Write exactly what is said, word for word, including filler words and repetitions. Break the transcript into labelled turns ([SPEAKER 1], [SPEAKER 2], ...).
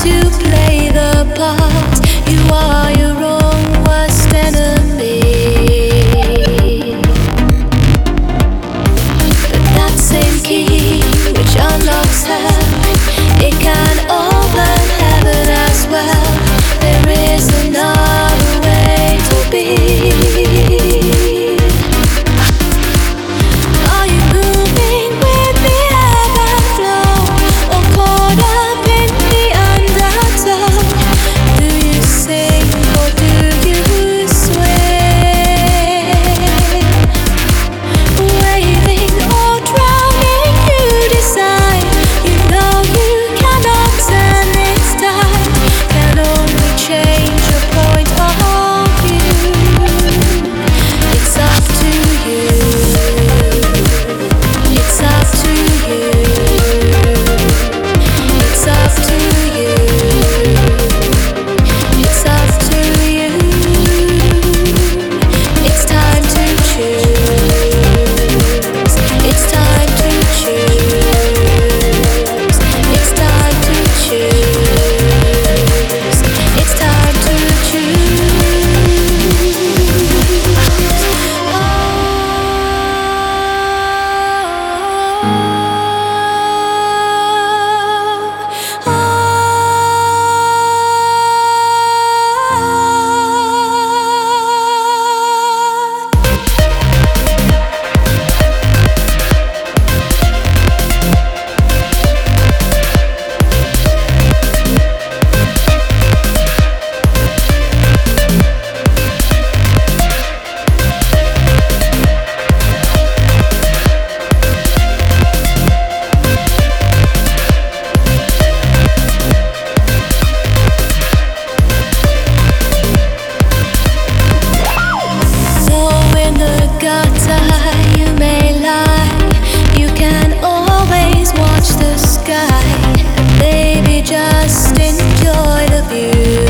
[SPEAKER 1] to play the part. You are your own worst enemy. But that same key which unlocks hell, it can open heaven as well. There is another way to be. Are you moving with the ebb and flow, or caught up in the undertow? Do you sing or do you sway? Waving or drowning, you decide. You know you cannot turn this tide, can only change your point of view. It's up to you. It's up to you. It's up to you. It's up to you. It's time to choose. It's time to choose. It's time to choose. It's time to you may lie, you can always watch the sky. Baby, just enjoy the view.